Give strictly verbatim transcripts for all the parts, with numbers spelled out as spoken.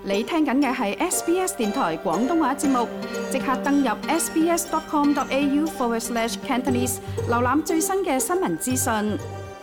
你聽緊嘅係 S B S 電台廣東話節目，即刻登入 sbs.com.au forward slash Cantonese， 瀏覽最新嘅新聞資訊。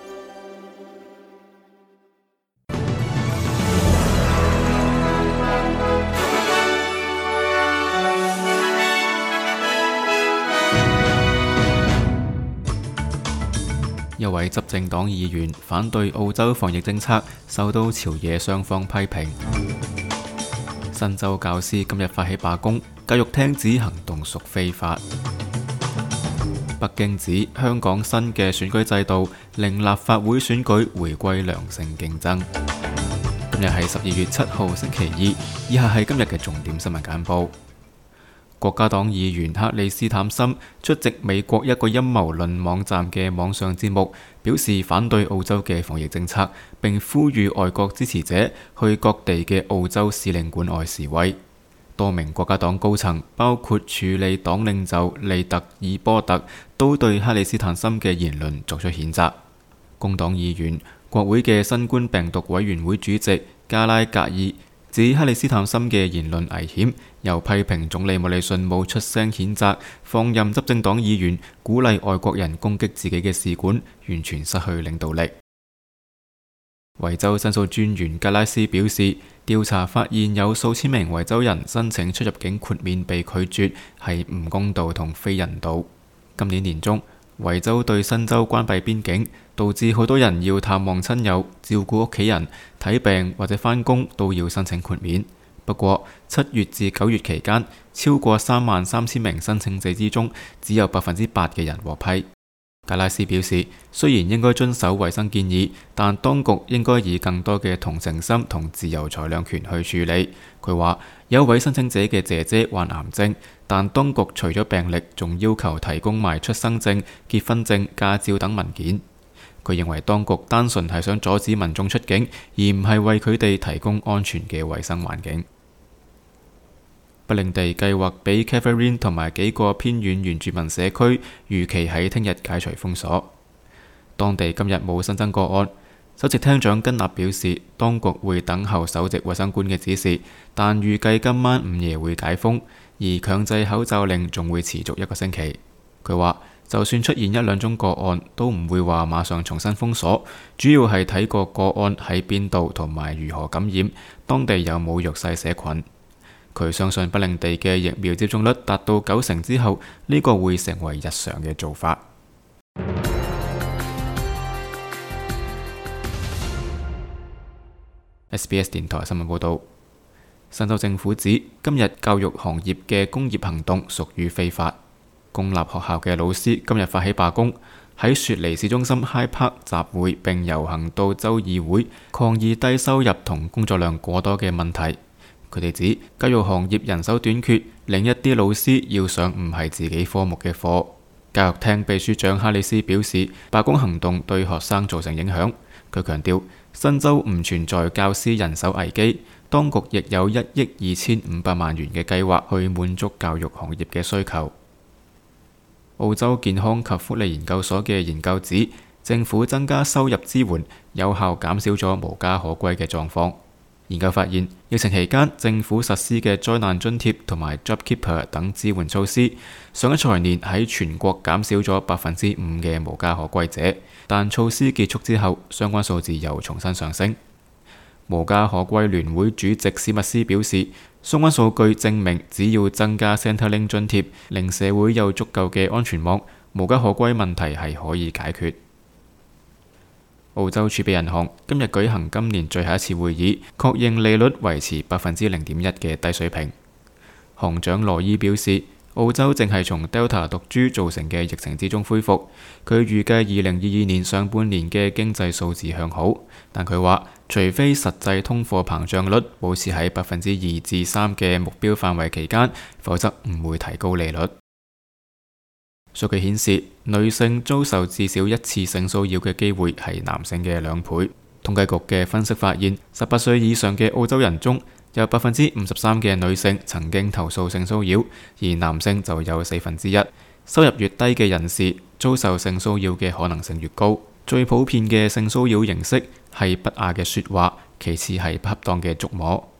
一位執政黨議員反對澳洲防疫政策，受到朝野雙方批評。新州教師今日發起罷工，教育廳指行動屬非法。北京指香港新嘅選舉制度令立法會選舉回歸良性競爭。今日係十二月七號星期二，以下係今日嘅重點新聞簡報。國家黨議員克里斯坦森出席美國一個陰謀論網站嘅網上節目，表示反對澳洲嘅防疫政策，並呼籲外國支持者去各地嘅澳洲使領館外示威。多名國家黨高層，包括處理黨領袖利特爾波特，都對克里斯坦森嘅言論作出譴責。工黨議員、國會嘅新冠病毒委員會主席加拉格爾指克里斯坦森嘅言論危險，又批評總理莫里遜冇出聲譴責放任執政黨議員鼓勵外國人攻擊自己嘅使館，完全失去領導力。維州申訴專員格拉斯表示，調查發現有數千名維州人申請出入境豁免被拒絕，係唔公道同非人道。今年年中，維州對新州關閉邊境，導致好多人要探望親友、照顧屋企人、睇病或者返工都要申請豁免。不過，七月至九月期間，超過三萬三千名申請者之中，只有百分之八嘅人獲批。格拉斯表示，雖然應該遵守衛生建議，但當局應該以更多嘅同情心同自由裁量權去處理。佢話，有一位申請者嘅姐姐患癌症，但當局除咗病歷，仲要求提供埋出生證、結婚證、駕照等文件。佢認為當局單純係想阻止民眾出境，而唔係為佢哋提供安全嘅衛生環境。北領地計劃俾 Catherine 同埋幾個偏遠原住民社區預期喺聽日解除封鎖。當地今日冇新增個案。首席廳長根納表示，當局會等候首席衛生官嘅指示，但預計今晚午夜會解封，而強制口罩令仲會持續一個星期。佢話，就算出現一兩宗個案，都唔會話馬上重新封鎖，主要係睇個個案喺邊度同埋如何感染，當地有冇弱勢社群。佢相信北領地嘅疫苗接種率達到九成之後，呢個會成為日常嘅做法。S B S 電台新聞報道，新州政府指今日教育行業嘅工業行動屬於非法。公立學校嘅老師今日發起罷工，喺雪梨市中心 High Park 集會並遊行到州議會，抗議低收入同工作量過多嘅問題。佢哋指教育行業人手短缺，令一啲老師要上唔係自己科目嘅課。教育廳秘書長哈里斯表示，罷工行動對學生造成影響。佢強調，新州唔存在教師人手危機，當局亦有一億二千五百萬元嘅計劃去滿足教育行業嘅需求。澳洲健康及福利研究所嘅研究指，政府增加收入支援，有效減少咗無家可歸嘅狀況。研究發現，疫情期間政府實施嘅災難津貼同埋 JobKeeper 等支援措施，上一財年喺全國減少咗百分之五嘅無家可歸者，但措施結束之後，相關數字又重新上升。無家可歸聯會主席史密斯表示，相關數據證明，只要增加 Centrelink 津貼，令社會有足夠嘅安全網，無家可歸問題係可以解決。澳洲儲備銀行今日舉行今年最後一次會議，確認利率維持百分之零點一嘅低水平。行長羅伊表示，澳洲正係從 Delta 毒株造成嘅疫情之中恢復。佢預計二零二二年上半年嘅經濟數字向好，但佢話，除非實際通貨膨脹率保持喺百分之二至三嘅目標範圍期間，否則唔會提高利率。數據顯示，女性遭受至少一次性騷擾嘅機會係男性嘅兩倍。統計局嘅分析發現，十八歲以上嘅澳洲人中有百分之五十三嘅女性曾經投訴性騷擾，而男性就有四分之一。收入越低嘅人士遭受性騷擾嘅可能性越高。最普遍嘅性騷擾形式係不雅嘅說話，其次係不恰當嘅觸摸。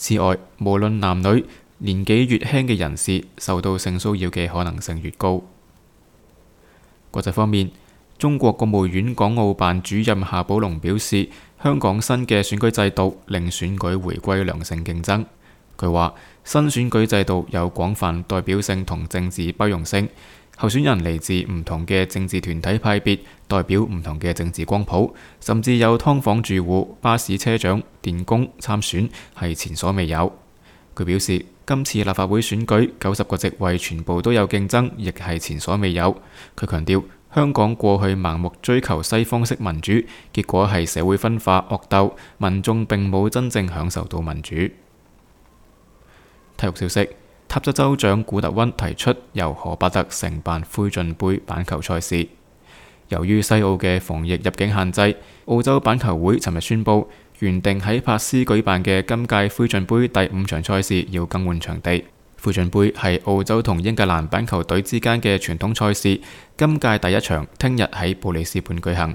此外，無論男女，年紀越輕嘅人士受到性騷擾嘅可能性越高。國際方面，中國國務院港澳辦主任夏寶龍表示，香港新嘅選舉制度令選舉回歸良性競爭。佢話：新選舉制度有廣泛代表性同政治包容性，候選人嚟自唔同嘅政治團體派別，代表唔同嘅政治光譜，甚至有劏房住戶、巴士車長、電工參選，係前所未有。佢表示，今次立法會選舉九十個席位全部都有競爭，亦係前所未有。佢強調，香港過去盲目追求西方式民主，結果係社會分化惡鬥，民眾並冇真正享受到民主。體育消息：塔州州長古特溫提出由荷伯特承辦灰燼杯板球賽事。由於西澳嘅防疫入境限制，澳洲板球會尋日宣布，原定喺珀斯舉辦嘅今屆灰燼杯第五場賽事要更換場地。灰燼杯係澳洲同英格蘭板球隊之間嘅傳統賽事，今屆第一場聽日喺布里斯本舉行。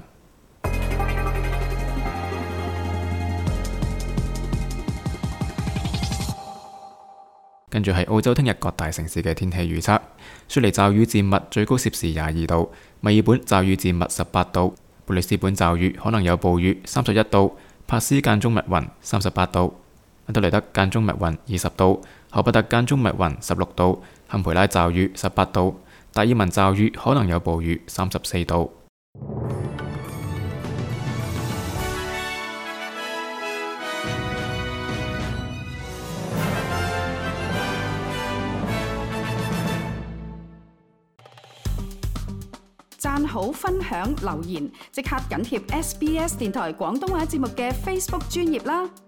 跟住係澳洲聽日各大城市嘅天氣預測：雪梨驟雨漸密，最高攝氏廿二度；墨爾本驟雨漸密，十八度；布里斯本驟雨可能有暴雨，三十一度；珀斯間中密雲，三十八度；阿德萊德間中密雲，二十度；荷伯特間中密雲，十六度；坎培拉驟雨，十八度；達爾文驟雨可能有暴雨，三十四度。 讚好、分享、留言，即刻緊貼 S B S 電台廣東話節目嘅 Facebook 專頁啦！